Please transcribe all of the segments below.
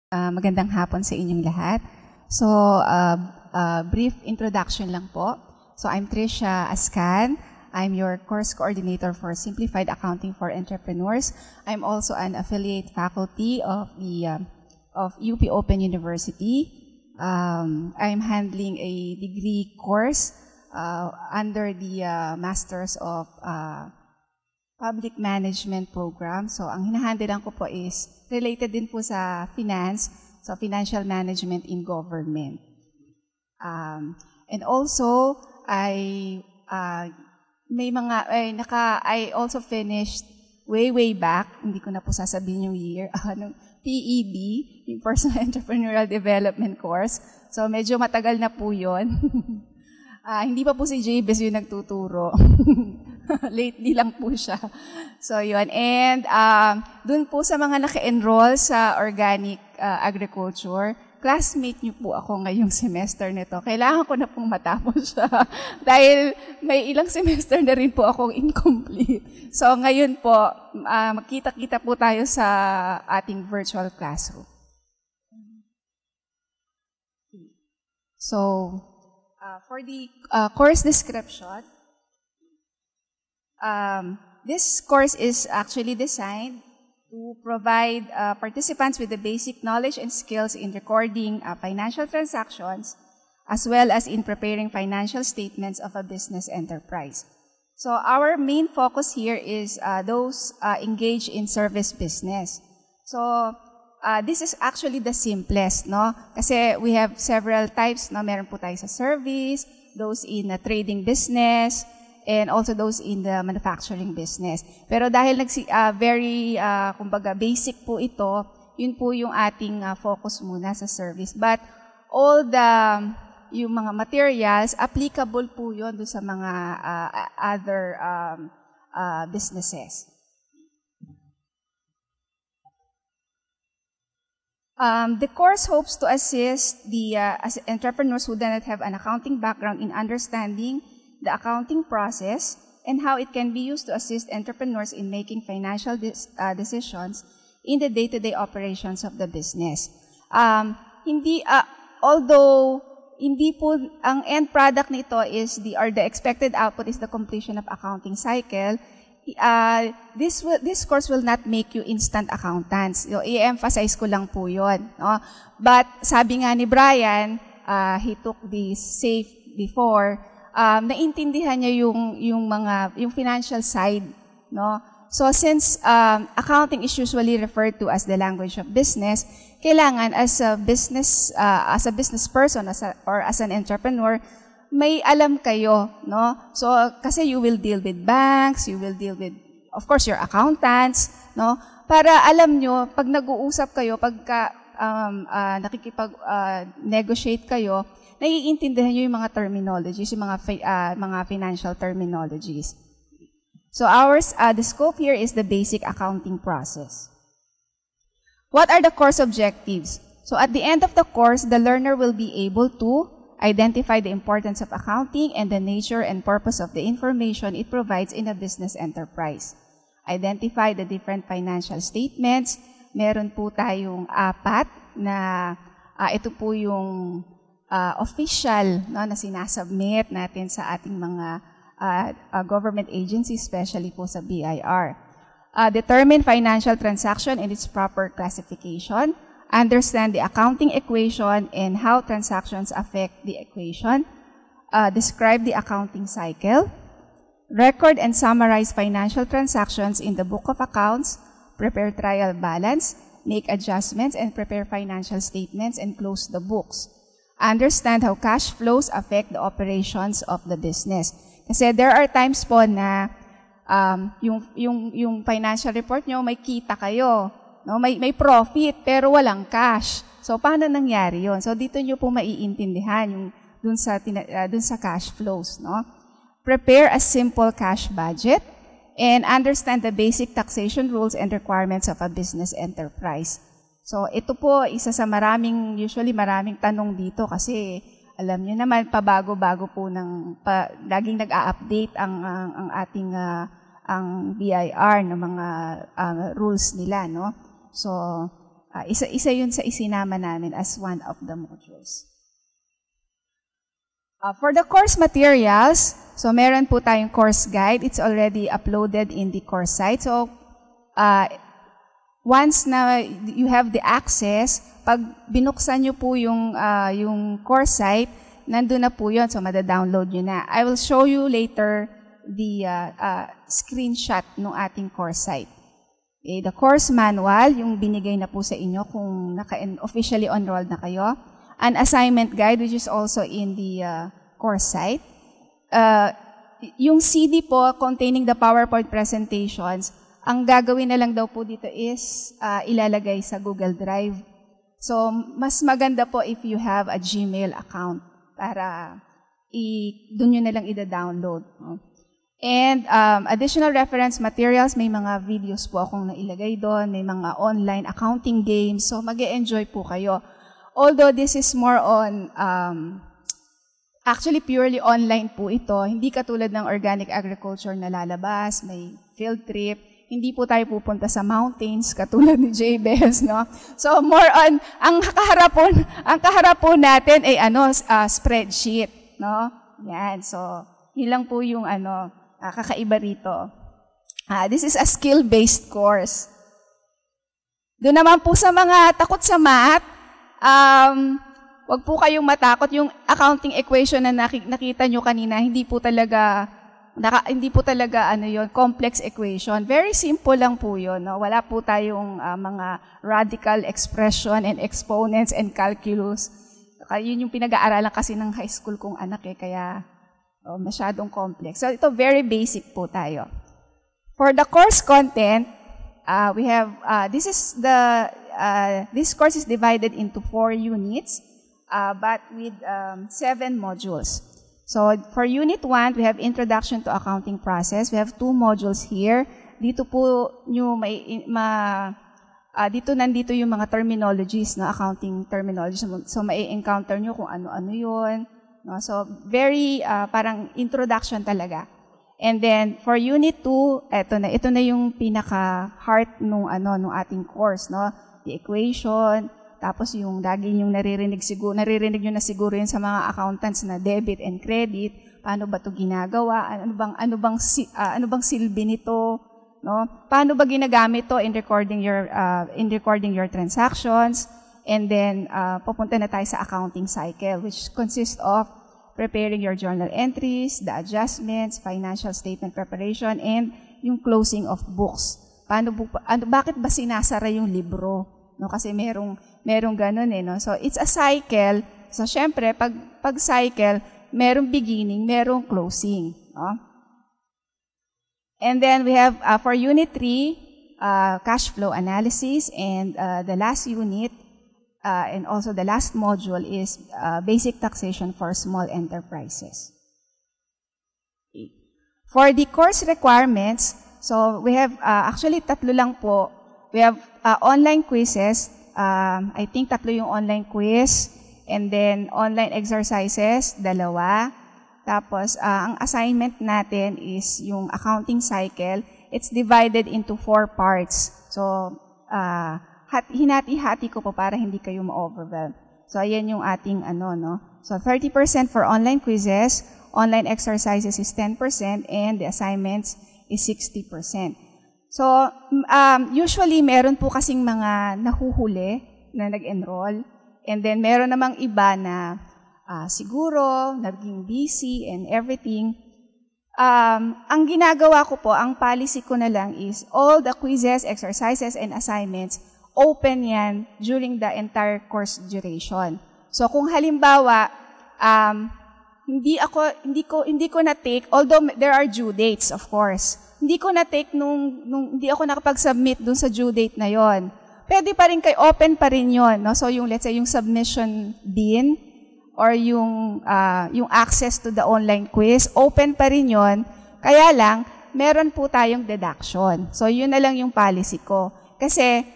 Magandang hapon sa inyong lahat. So, brief introduction lang po. So, I'm Tricia Ascan. I'm your course coordinator for Simplified Accounting for Entrepreneurs. I'm also an affiliate faculty of UP Open University. I'm handling a degree course under the Masters of Public Management Program. So, ang hinahandilan ko po is related din po sa finance, so financial management in government. And also, I also finished way back, hindi ko na po sasabihin yung year, PED, yung Personal Entrepreneurial Development Course. So, medyo matagal na po yun. Hindi pa po si Jabez yung nagtuturo. Lately lang po siya. So, yun. And dun po sa mga naka-enroll sa organic agriculture, classmate niyo po ako ngayong semester nito. Kailangan ko na pong matapos siya. Dahil may ilang semester na rin po akong incomplete. So, ngayon po, magkita-kita po tayo sa ating virtual classroom. So, for the course description, this course is actually designed to provide participants with the basic knowledge and skills in recording financial transactions, as well as in preparing financial statements of a business enterprise. So our main focus here is those engaged in service business. So this is actually the simplest, no? Kasi we have several types, no? Meron po tayo sa service, those in a trading business, and also those in the manufacturing business. Pero dahil kumbaga basic po ito, yun po yung ating focus muna sa service. But all yung mga materials, applicable po yun doon sa mga other businesses. The course hopes to assist the entrepreneurs who do not have an accounting background in understanding the accounting process, and how it can be used to assist entrepreneurs in making financial decisions in the day-to-day operations of the business. Although hindi po ang end product nito is the expected output is the completion of accounting cycle, this course will not make you instant accountants. I-emphasize ko lang po 'yon, no? But sabi nga ni Brian, he took the SAFE before. Naintindihan niya yung financial side, no? So since accounting is usually referred to as the language of business, kailangan as a business person or as an entrepreneur, may alam kayo, no? So kasi you will deal with banks, you will deal with, of course, your accountants, no? Para alam nyo, pag nag-uusap kayo, pagka nakikipag-negotiate kayo, naiintindihan nyo yung mga terminologies, yung mga financial terminologies. So the scope here is the basic accounting process. What are the course objectives? So at the end of the course, the learner will be able to identify the importance of accounting and the nature and purpose of the information it provides in a business enterprise. Identify the different financial statements. Meron po tayong 4 na ito po yung official, no, na sinasubmit natin sa ating mga government agencies, especially po sa BIR. Determine financial transaction and its proper classification. Understand the accounting equation and how transactions affect the equation. Describe the accounting cycle. Record and summarize financial transactions in the book of accounts. Prepare trial balance. Make adjustments and prepare financial statements and close the books. Understand how cash flows affect the operations of the business. Kasi there are times po na yung financial report nyo, may kita kayo, no? May profit, pero walang cash. So, paano nangyari yun? So, dito nyo po maiintindihan yung dun sa cash flows, no? Prepare a simple cash budget and understand the basic taxation rules and requirements of a business enterprise. So, ito po, isa sa usually maraming tanong dito kasi alam niyo naman, pabago-bago po laging nag-a-update ang ating ang BIR ng mga rules nila, no? So, isa yun sa isinama namin as one of the modules. For the course materials, so meron po tayong course guide. It's already uploaded in the course site. So, once na you have the access, pag binuksan nyo po yung course site, nandun na po yun. So, mada-download nyo na. I will show you later the screenshot ng ating course site. Okay, the course manual, yung binigay na po sa inyo kung officially enrolled na kayo. An assignment guide, which is also in the course site. Yung CD po containing the PowerPoint presentations, ang gagawin na lang daw po dito is ilalagay sa Google Drive. So, mas maganda po if you have a Gmail account para doon nyo na lang ida-download. No? And additional reference materials, may mga videos po akong nailagay doon, may mga online accounting games, so mag-e-enjoy po kayo. Although this is more on, actually purely online po ito, hindi katulad ng organic agriculture na lalabas, may field trip, hindi po tayo pupunta sa mountains katulad ni Jabez, no? So more on, ang kaharap po natin ay spreadsheet, no? Yan, so yun lang po yung kakaiba rito. This is a skill-based course. Doon naman po sa mga takot sa math, wag po kayong matakot. Yung accounting equation na nakita nyo kanina, hindi po talaga complex equation. Very simple lang po yun. No? Wala po tayong mga radical expression and exponents and calculus. Yun yung pinag-aaralan kasi ng high school kong anak kaya masyadong complex. So, ito, very basic po tayo. For the course content, we have, this course is divided into 4 units, but with 7 modules. So, for Unit 1, we have Introduction to Accounting Process. We have 2 modules here. Dito po, nandito yung mga terminologies, na accounting terminologies. So, mai-encounter nyo kung ano-ano yun. No? So, very parang introduction talaga. And then, for Unit 2, ito na yung pinaka-heart nung ating course, no? The equation, tapos yung lagi yung naririnig nyo na siguro yun sa mga accountants na debit and credit, paano ba ito ginagawa, ano bang silbi nito, no? Paano ba ginagamit to in recording your transactions, and then pupunta na tayo sa accounting cycle, which consists of preparing your journal entries, the adjustments, financial statement preparation, and yung closing of books. Bakit ba sinasara yung libro? No, kasi merong ganun no. So it's a cycle. So syempre pag cycle, merong beginning, merong closing, no? And then we have for Unit 3, cash flow analysis, and the last unit and also the last module is basic taxation for small enterprises. Okay. For the course requirements, so we have actually tatlo lang po. We have online quizzes. I think tatlo yung online quiz, and then online exercises, 2. Tapos ang assignment natin is yung accounting cycle. It's divided into 4 parts. So hinati-hati ko po para hindi kayo ma-overwhelm. So, ayan yung ating no. So, 30% for online quizzes, online exercises is 10%, and the assignments is 60%. So, usually, meron po kasing mga nahuhuli na nag-enroll, and then meron namang iba na siguro, naging busy and everything. Ang ginagawa ko po, ang policy ko na lang is all the quizzes, exercises, and assignments open yan during the entire course duration. So kung halimbawa hindi ko na take, although there are due dates of course. Hindi ko na take nung hindi ako nakapag-submit dun sa due date na yon. Pwede pa rin open pa rin yon, no? So yung let's say yung submission din or yung access to the online quiz, open pa rin yon. Kaya lang meron po tayong deduction. So yun na lang yung policy ko. Kasi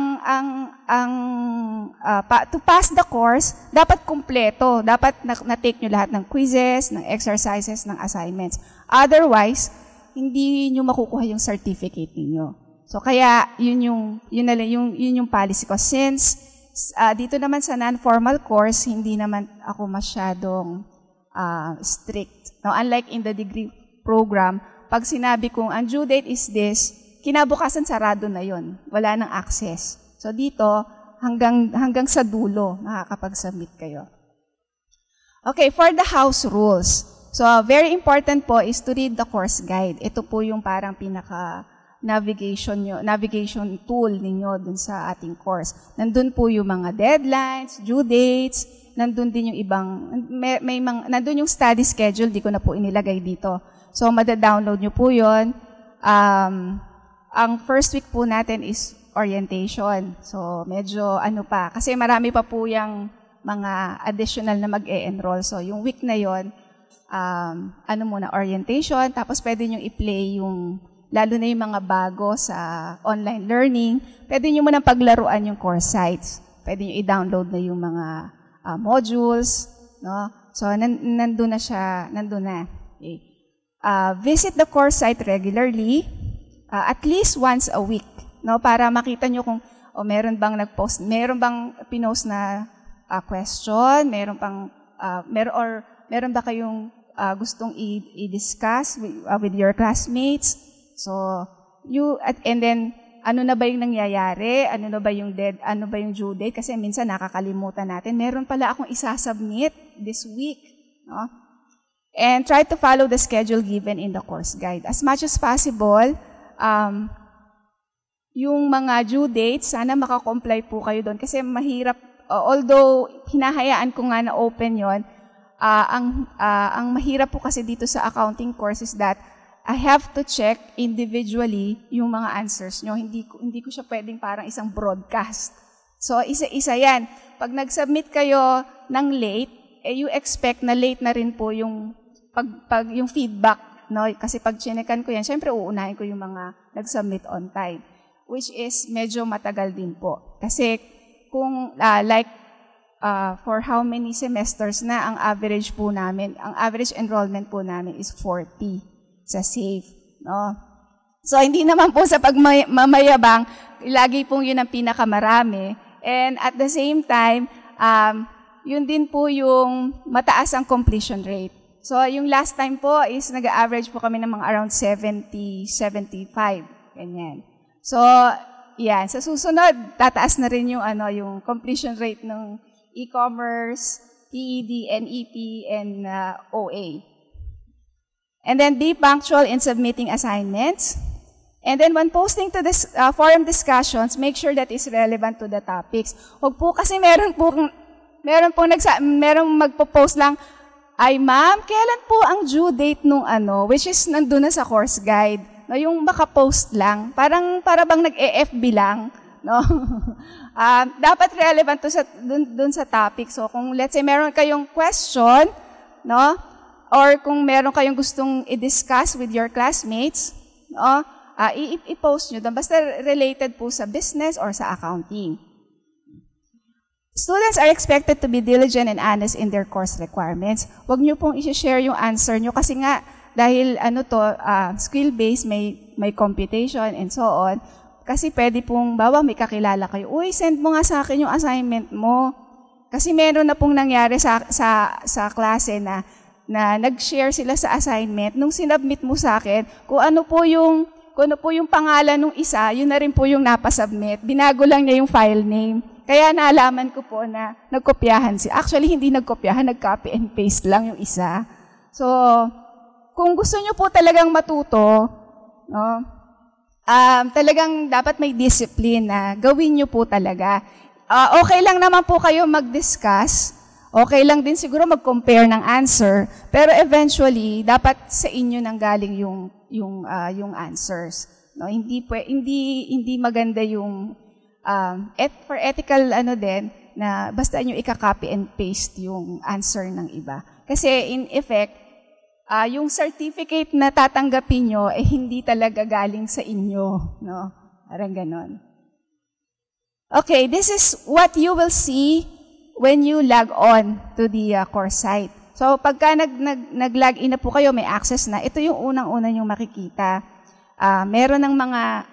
to pass the course, dapat kumpleto. Dapat na-take nyo lahat ng quizzes, ng exercises, ng assignments. Otherwise, hindi nyo makukuha yung certificate ninyo. So kaya yun yung policy ko. Since dito naman sa non-formal course, hindi naman ako masyadong strict. Now, unlike in the degree program, pag sinabi kong ang due date is this, kinabukasan sarado na yon, wala nang access. So dito, hanggang sa dulo, nakakapag-submit kayo. Okay, for the house rules. So, very important po is to read the course guide. Ito po yung parang navigation tool ninyo dun sa ating course. Nandun po yung mga deadlines, due dates, nandun din yung ibang, nandun yung study schedule, di ko na po inilagay dito. So, mada-download nyo po yun. Ang first week po natin is orientation. So, medyo kasi marami pa po yung mga additional na mag-e-enroll. So, yung week na yon, orientation, tapos pwede nyo i-play lalo na yung mga bago sa online learning, pwede nyo munang paglaruan yung course sites. Pwede nyo i-download na yung mga modules, no? So, nandun na siya, nandun na. Okay. Visit the course site regularly, at least once a week, no? Para makita nyo kung meron bang pinost na question, meron ba kayong gustong i-discuss with your classmates. So, and then, ano na ba yung nangyayari? Ano ba yung due date? Kasi minsan nakakalimutan natin. Meron pala akong isasubmit this week. No? And try to follow the schedule given in the course guide. As much as possible, yung mga due dates, sana makakomply po kayo doon. Kasi mahirap, although hinahayaan ko nga na open yon, ang mahirap po kasi dito sa accounting course is that I have to check individually yung mga answers nyo. Hindi ko siya pwedeng parang isang broadcast. So, isa-isa yan. Pag nag-submit kayo ng late, you expect na late na rin po yung feedback. No? Kasi pag chinekan ko yan, syempre uunahin ko yung mga nag-submit on time. Which is medyo matagal din po. Kasi kung for how many semesters na ang average enrollment po namin is 40 sa SAFE, no? So, hindi naman po sa pagmamayabang, lagi pong yun ang pinakamarami. And at the same time, yun din po yung mataas ang completion rate. So, yung last time po is nag-average po kami ng mga around 70, 75, ganyan. So, yan. Sa susunod, tataas na rin yung completion rate ng e-commerce, PED, NEP, and OA. And then be punctual in submitting assignments. And then when posting to this forum discussions, make sure that is relevant to the topics. Huwag po kasi merong magpo-post lang, ay ma'am, kailan po ang due date nung which is nandun na sa course guide. No, yung maka-post lang, para bang nag-EFB lang, no? Dapat relevant to dun sa topic. So kung let's say meron kayong question, no? Or kung meron kayong gustong i-discuss with your classmates, no? I-post nyo doon. Basta related po sa business or sa accounting. Students are expected to be diligent and honest in their course requirements. Huwag nyo pong i-share yung answer nyo kasi nga, dahil skill-based, may computation and so on. Kasi pwede pong, may kakilala kayo, uy, send mo nga sa akin yung assignment mo. Kasi meron na pong nangyari sa klase na nag-share sila sa assignment. Nung sinubmit mo sa akin, kung ano po yung pangalan ng isa, yun na rin po yung napasubmit. Binago lang niya yung file name. Kaya naalaman ko po na nagkopyahan siya. Actually, hindi nagkopyahan, nag-copy and paste lang yung isa. So, kung gusto nyo po talagang matuto, no, talagang dapat may discipline na gawin nyo po talaga. Okay lang naman po kayo mag-discuss. Okay lang din siguro mag-compare ng answer. Pero eventually, dapat sa inyo nang galing yung answers. No, hindi maganda yung for ethical din na basta nyo ika-copy and paste yung answer ng iba. Kasi in effect, yung certificate na tatanggapin nyo, hindi talaga galing sa inyo. No? Parang ganon. Okay, this is what you will see when you log on to the course site. So, pagka nag-log in na po kayo, may access na, ito yung unang-una yung makikita. Meron ng mga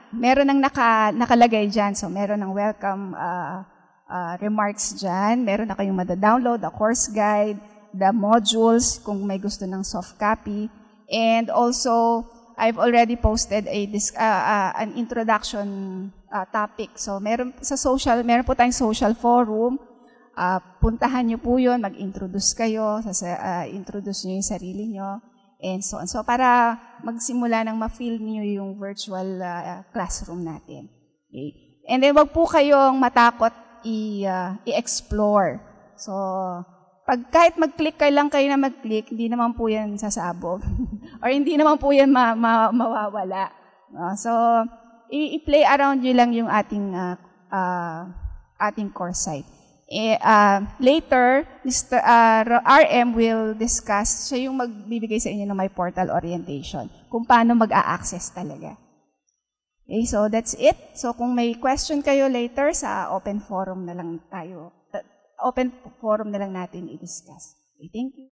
meron ng nakalagay dyan. So, meron ng welcome remarks dyan. Meron na kayong mada-download, the course guide, the modules, kung may gusto ng soft copy. And also, I've already posted an introduction topic. So, meron po tayong social forum. Puntahan nyo po yun, mag-introduce kayo, introduce nyo yung sarili nyo, and so on. So, para magsimula ng ma-feel nyo yung virtual classroom natin. Okay. And then, wag po kayong matakot i-explore. So, kahit mag-click lang kayo na mag-click, hindi naman po yan sasabog. Or hindi naman po yan mawawala. So, i-play around nyo lang yung ating course site. Later, Mr. RM will discuss, siya yung magbibigay sa inyo ng my portal orientation, kung paano mag-a-access talaga. Okay, so that's it. So kung may question kayo later, sa open forum na lang natin i-discuss. Okay, thank you.